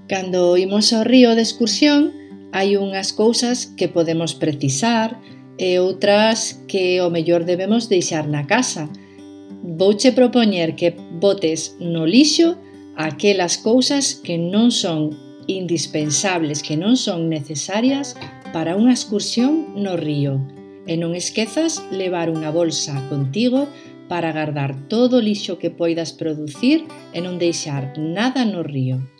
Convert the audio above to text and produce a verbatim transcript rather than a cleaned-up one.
Cando imos ao río de excursión, hai unhas cousas que podemos precisar e outras que o mellor debemos deixar na casa. Vouche propoñer que botes no lixo aquelas cousas que non son indispensables, que non son necesarias para unha excursión no río. E non esquezas levar unha bolsa contigo para agardar todo o lixo que poidas producir e non deixar nada no río.